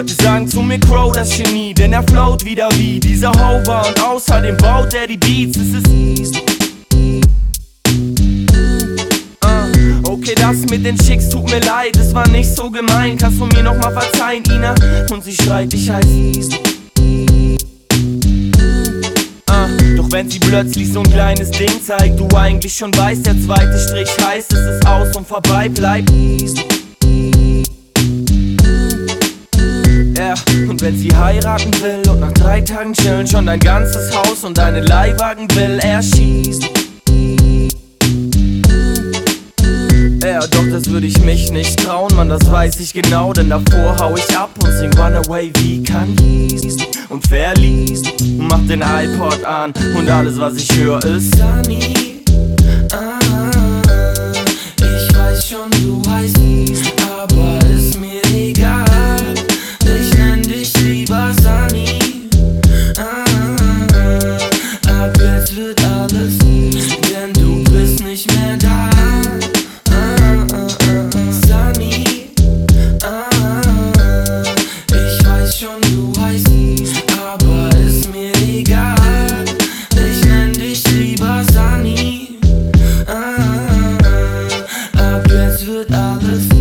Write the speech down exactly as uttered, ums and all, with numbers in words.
Leute sagen zu mir Crow, das Genie, denn er float wieder wie dieser Hover. Und außerdem baut er die Beats, es ist uh, okay, das mit den Chicks tut mir leid, es war nicht so gemein. Kannst du mir nochmal verzeihen, Ina? Und sie schreit, ich heiß uh, doch wenn sie plötzlich so ein kleines Ding zeigt, du eigentlich schon weißt, der zweite Strich heißt, es ist aus und vorbei bleibt. Yeah. Und wenn sie heiraten will und nach drei Tagen chillen schon dein ganzes Haus und deine Leihwagen will, er schießt. Ja, doch das würde ich mich nicht trauen, Mann, das weiß ich genau, denn davor hau ich ab und sing Runaway wie Kanye und verliebt und mach den iPod an und alles was ich höre ist Sunny. Ah, ich weiß schon